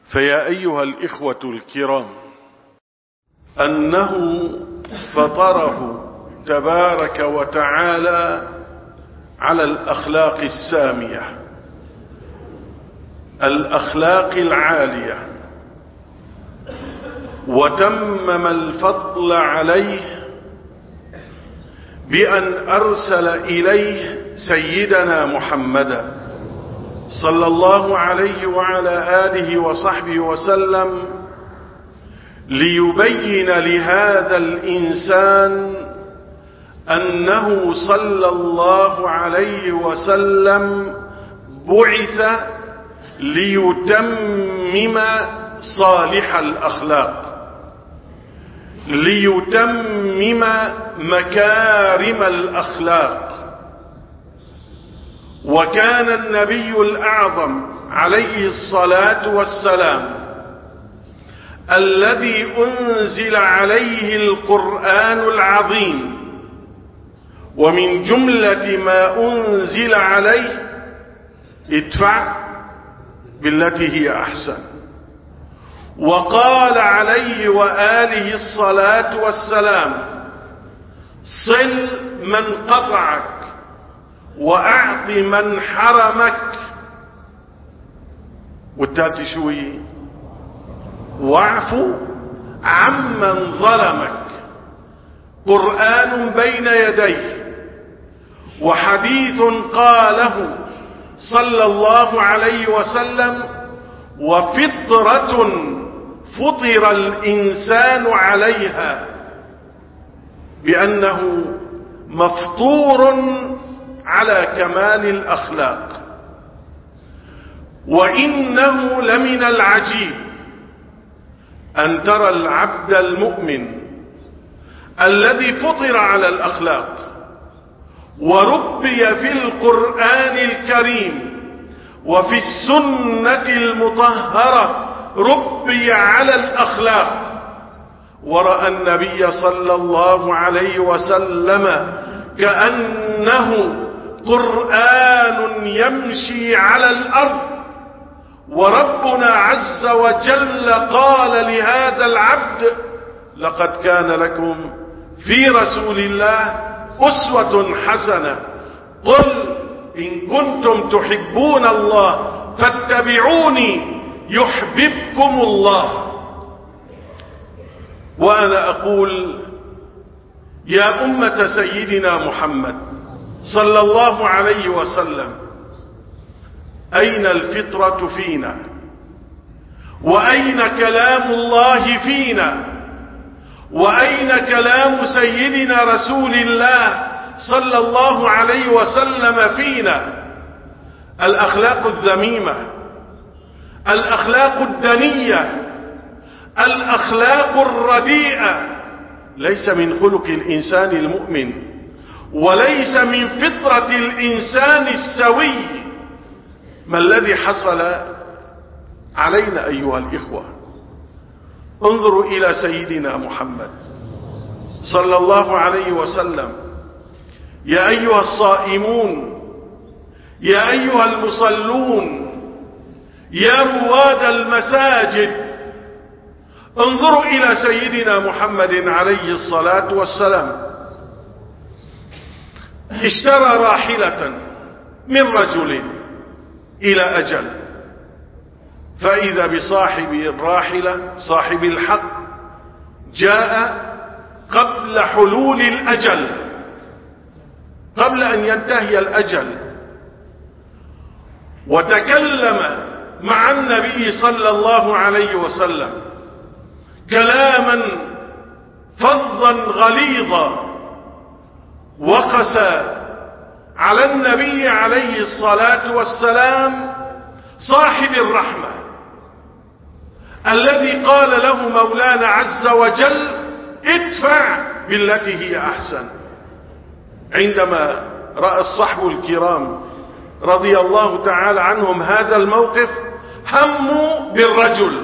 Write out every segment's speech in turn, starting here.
فيا أيها الإخوة الكرام، أنه فطره تبارك وتعالى على الأخلاق السامية، الأخلاق العالية، وتمم الفضل عليه بأن أرسل إليه سيدنا محمدا صلى الله عليه وعلى آله وصحبه وسلم ليبين لهذا الإنسان أنه صلى الله عليه وسلم بعث ليتمم صالح الأخلاق، ليتمم مكارم الأخلاق. وكان النبي الأعظم عليه الصلاة والسلام الذي أنزل عليه القرآن العظيم، ومن جملة ما أنزل عليه ادفع بالتي هي أحسن. وقال عليه وآله الصلاة والسلام: صل من قطعك وأعط من حرمك. والتالت شوي: واعف عمن ظلمك. قرآن بين يديه، وحديث قاله صلى الله عليه وسلم: وفطرة فطر الإنسان عليها، بأنه مفطور على كمال الأخلاق. وإنه لمن العجيب أن ترى العبد المؤمن الذي فطر على الأخلاق وربي في القرآن الكريم وفي السنة المطهرة ربي على الأخلاق، ورأى النبي صلى الله عليه وسلم كأنه قرآن يمشي على الأرض. وربنا عز وجل قال لهذا العبد: لقد كان لكم في رسول الله أسوة حسنة. قل إن كنتم تحبون الله فاتبعوني يحببكم الله. وأنا أقول: يا أمة سيدنا محمد صلى الله عليه وسلم، أين الفطرة فينا؟ وأين كلام الله فينا؟ وأين كلام سيدنا رسول الله صلى الله عليه وسلم فينا؟ الأخلاق الذميمة، الأخلاق الدنية، الأخلاق الرديئة ليس من خلق الإنسان المؤمن، وليس من فطرة الإنسان السوي. ما الذي حصل علينا أيها الإخوة؟ انظروا إلى سيدنا محمد صلى الله عليه وسلم. يا أيها الصائمون، يا أيها المصلون، يا رواد المساجد، انظروا إلى سيدنا محمد عليه الصلاة والسلام. اشترى راحلة من رجل إلى أجل، فإذا بصاحب الراحلة صاحب الحق جاء قبل حلول الأجل، قبل أن ينتهي الأجل، وتكلم مع النبي صلى الله عليه وسلم كلاما فظا غليظا، وقسى على النبي عليه الصلاة والسلام صاحب الرحمة الذي قال له مولانا عز وجل: ادفع بالتي هي أحسن. عندما رأى الصحب الكرام رضي الله تعالى عنهم هذا الموقف هموا بالرجل،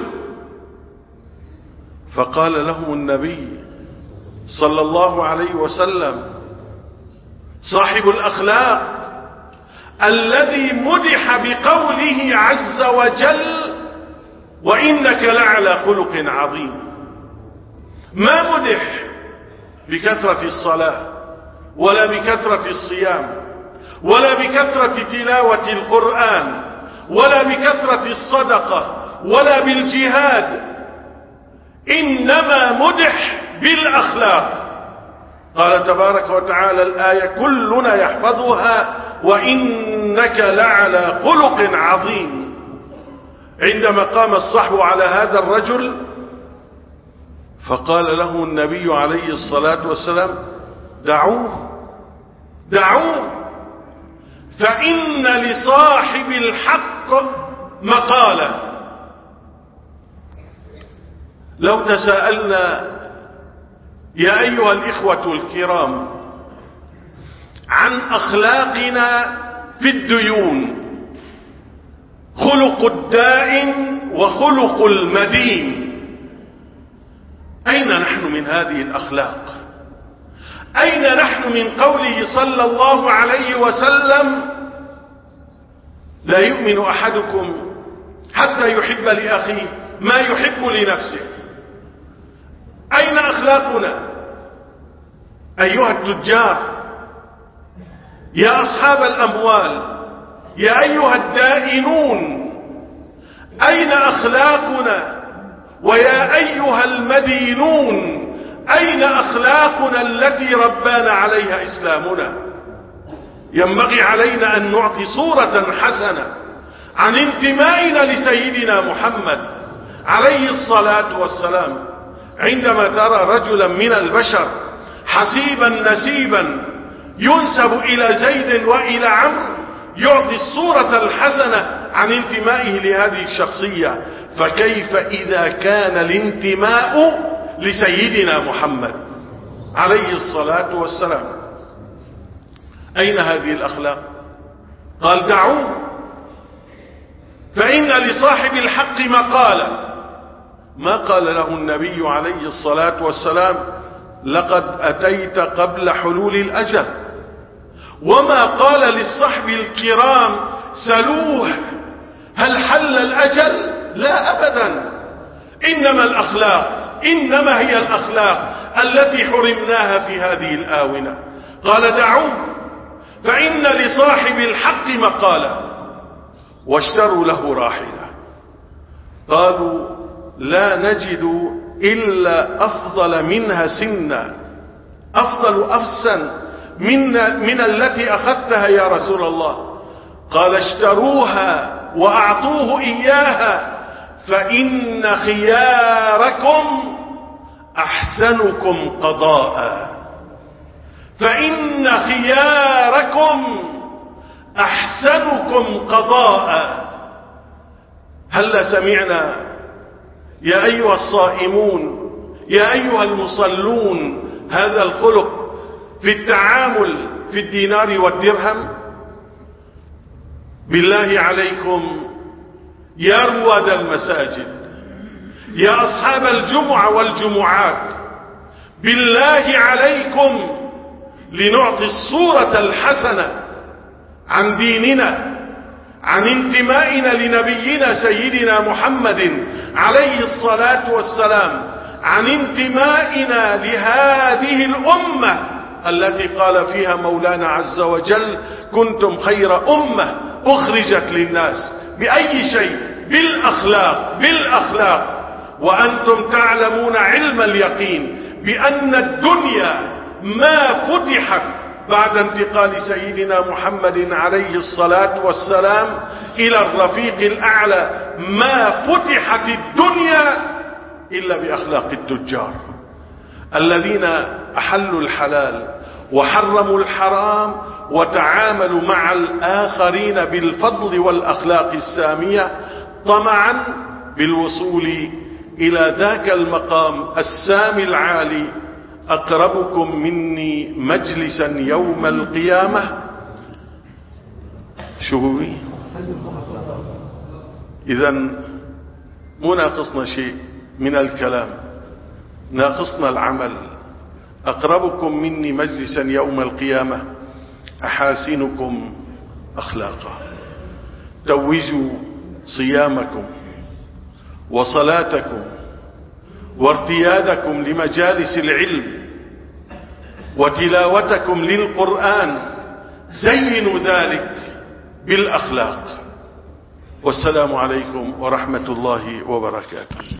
فقال لهم النبي صلى الله عليه وسلم: صاحب الأخلاق الذي مدح بقوله عز وجل: وإنك لعلى خلق عظيم. ما مدح بكثرة الصلاة ولا بكثرة الصيام ولا بكثرة تلاوة القرآن ولا بكثرة الصدقة ولا بالجهاد، إنما مدح بالأخلاق. قال تبارك وتعالى الآية كلنا يحفظها: وإنك لعلى خلق عظيم. عندما قام الصحب على هذا الرجل فقال له النبي عليه الصلاة والسلام: دعوه فإن لصاحب الحق مقالة. لو تساءلنا يا أيها الإخوة الكرام عن أخلاقنا في الديون، خلق الدائن وخلق المدين، أين نحن من هذه الأخلاق؟ أين نحن من قوله صلى الله عليه وسلم: لا يؤمن أحدكم حتى يحب لأخيه ما يحب لنفسه؟ أين أخلاقنا أيها التجار، يا أصحاب الأموال، يا أيها الدائنون؟ أين أخلاقنا؟ ويا أيها المدينون، أين أخلاقنا التي ربانا عليها إسلامنا؟ ينبغي علينا أن نعطي صورة حسنة عن انتمائنا لسيدنا محمد عليه الصلاة والسلام. عندما ترى رجلا من البشر حسيبا نسيبا ينسب إلى زيد وإلى عمرو، يعطي الصورة الحسنة عن انتمائه لهذه الشخصية، فكيف إذا كان الانتماء لسيدنا محمد عليه الصلاة والسلام؟ أين هذه الأخلاق؟ قال: دعوه فإن لصاحب الحق مقالة. ما قال له النبي عليه الصلاة والسلام: لقد أتيت قبل حلول الأجل، وما قال للصحب الكرام: سلوه هل حل الأجل؟ لا أبدا. إنما الأخلاق، إنما هي الأخلاق التي حرمناها في هذه الآونة. قال: دعوه فإن لصاحب الحق مقالة، واشتروا له راحلة. قالوا: لا نجد إلا أفضل منها سنا، أفضل أفسن من التي أخذتها يا رسول الله. قال: اشتروها وأعطوه إياها، فإن خياركم أحسنكم قضاء، فإن خياركم أحسنكم قضاء. هل سمعنا يا أيها الصائمون، يا أيها المصلون، هذا الخلق في التعامل في الدينار والدرهم؟ بالله عليكم يا رواد المساجد، يا أصحاب الجمعة والجمعات، بالله عليكم لنعطي الصورة الحسنة عن ديننا، عن انتمائنا لنبينا سيدنا محمد عليه الصلاة والسلام، عن انتمائنا لهذه الأمة التي قال فيها مولانا عز وجل: كنتم خير أمة أخرجت للناس. بأي شيء؟ بالأخلاق، بالأخلاق. وأنتم تعلمون علم اليقين بأن الدنيا ما فتحت بعد انتقال سيدنا محمد عليه الصلاة والسلام إلى الرفيق الأعلى، ما فتحت الدنيا إلا بأخلاق التجار الذين أحلوا الحلال وحرموا الحرام وتعاملوا مع الآخرين بالفضل والأخلاق السامية، طمعا بالوصول إلى ذاك المقام السامي العالي: أقربكم مني مجلسا يوم القيامة. شو هو؟ إذن مو ناقصنا شيء من الكلام، ناقصنا العمل. أقربكم مني مجلسا يوم القيامة أحاسنكم أخلاقا. توجوا صيامكم وصلاتكم وارتيادكم لمجالس العلم وتلاوتكم للقرآن، زينوا ذلك بالأخلاق. والسلام عليكم ورحمة الله وبركاته.